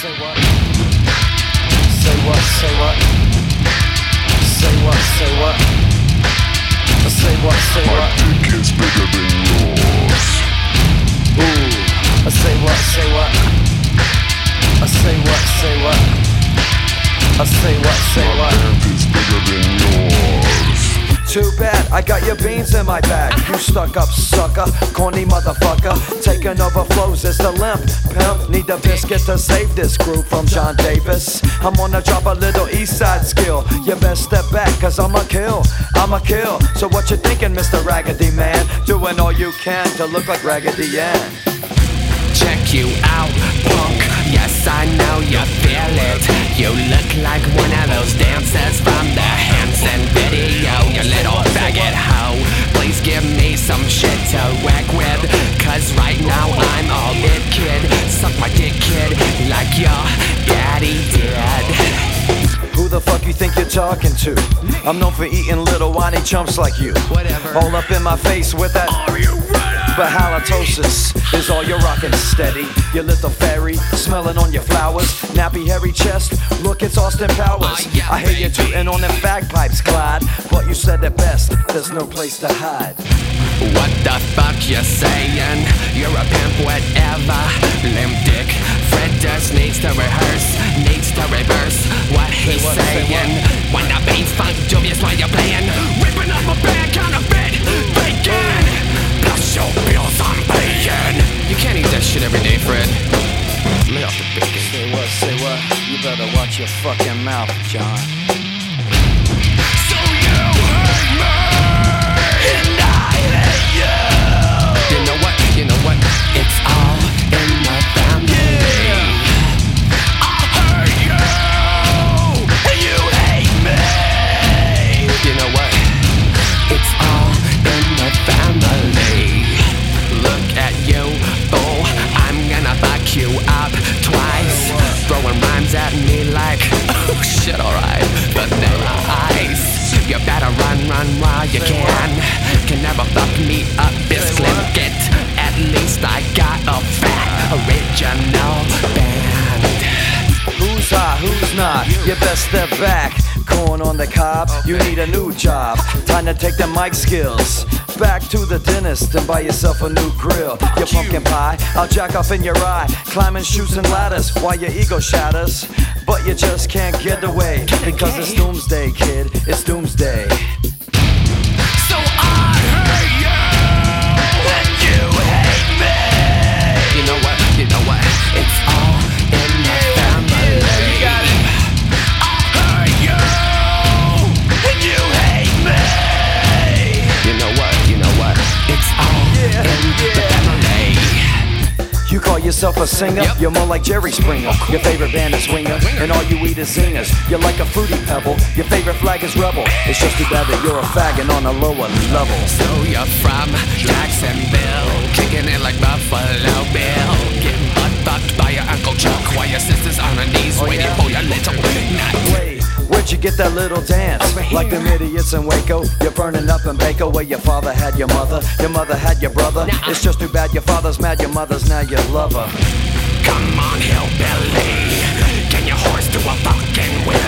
Say what? Say what? Say what? Say what? Say what? Say what? Say what? My dick is bigger than yours. Ooh. Say what? Say what? Say what? Say what? Say what? Say what? My dick is bigger than yours. Too bad, I got your beans in my bag. You stuck up sucker, corny motherfucker. Taking over flows is the limp. Pimp, need a biscuit to save this group from John Davis. I'm gonna drop a little east side skill. You best step back, cause I'ma kill. So what you thinking, Mr. Raggedy Man? Doing all you can to look like Raggedy Ann. Check you out, punk. Yes, I know you feel it. You look like one of those dancers from the Hanson video. You little faggot hoe. Please give me some shit to whack with. Cause right now I'm all it, kid. Suck my dick, kid, like your daddy did. Who the fuck you think you're talking to? I'm known for eating little whiny chumps like you. Whatever. All up in my face with that. Are you ready? But halitosis is all you're rocking steady. Your little fairy, smelling on your flowers. Nappy hairy chest, look it's Austin Powers. Yeah, I hear you tooting on them bagpipes, Clyde. But you said it best, there's no place to hide. What the fuck you saying? You're a pimp, whatever. Limp dick. Fred just needs to rehearse, needs to reverse what he's saying. When the beats funk dubious while you're playing, ripping up a band counterfeit, bacon. Plus your bills I'm paying. You can't eat that shit every day, Fred. Lay off the bacon. Say what, say what? You better watch your fucking mouth, John. So you hate me, and I hate you. You know what? You know what? It's all in the family. I hate you, and you hate me. You know what? It's all in the family. Look at you, fool. I'm gonna fuck you up twice. Throwing rhymes at me like, oh shit, alright. Vanilla ice. You better run while you can never fuck me up, Bisclick. At least I got a fat original band. Who's hot, who's not? You best step back. Corn on the cob, you need a new job. Time to take the mic skills back to the dentist and buy yourself a new grill. Your pumpkin pie, I'll jack off in your eye. Climbing chutes and ladders while your ego shatters. But you just can't get away because it's doomsday, kid. It's doomsday. So I hate you, and you hate me. You know what? You know what? It's all in the family. You got it. I hate you, and you hate me. You know what? You know what? It's all in the family. You call yourself a singer? Yep. You're more like Jerry Springer. Your favorite band is Winger, and all you eat is zingers. You're like a fruity pebble. Your favorite flag is Rebel. It's just too bad that you're a faggot on a lower level. So you're from Jacksonville, kicking it like Buffalo Bill, getting butt fucked by your Uncle Chuck while your sister's on her knees waiting for your little nut. Wait, where'd you get that little dance? Like them idiots in Waco, you're burning up in Baco where your father had your mother had your brother. It's just too bad your father's mad, your mother's now your lover. Come on, hillbilly, can your horse do a fucking wheel?